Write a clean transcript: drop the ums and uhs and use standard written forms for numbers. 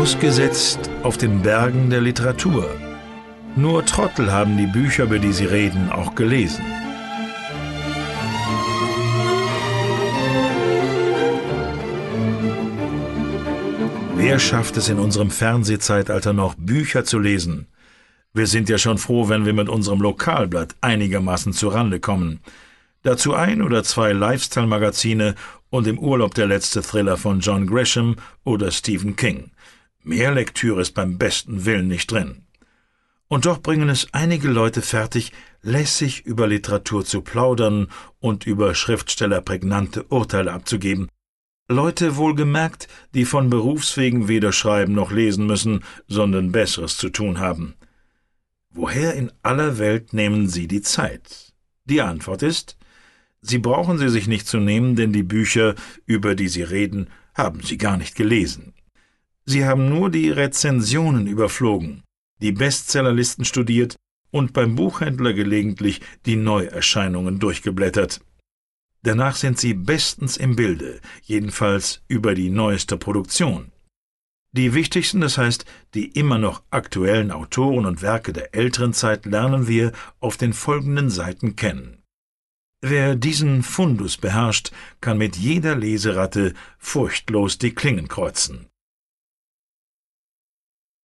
Ausgesetzt auf den Bergen der Literatur. Nur Trottel haben die Bücher, über die sie reden, auch gelesen. Wer schafft es in unserem Fernsehzeitalter noch, Bücher zu lesen? Wir sind ja schon froh, wenn wir mit unserem Lokalblatt einigermaßen zurande kommen. Dazu 1 oder 2 Lifestyle-Magazine und im Urlaub der letzte Thriller von John Grisham oder Stephen King. Mehr Lektüre ist beim besten Willen nicht drin. Und doch bringen es einige Leute fertig, lässig über Literatur zu plaudern und über Schriftsteller prägnante Urteile abzugeben. Leute wohlgemerkt, die von Berufswegen weder schreiben noch lesen müssen, sondern Besseres zu tun haben. Woher in aller Welt nehmen sie die Zeit? Die Antwort ist: Sie brauchen sie sich nicht zu nehmen, denn die Bücher, über die sie reden, haben sie gar nicht gelesen. Sie haben nur die Rezensionen überflogen, die Bestsellerlisten studiert und beim Buchhändler gelegentlich die Neuerscheinungen durchgeblättert. Danach sind sie bestens im Bilde, jedenfalls über die neueste Produktion. Die wichtigsten, das heißt, die immer noch aktuellen Autoren und Werke der älteren Zeit lernen wir auf den folgenden Seiten kennen. Wer diesen Fundus beherrscht, kann mit jeder Leseratte furchtlos die Klingen kreuzen.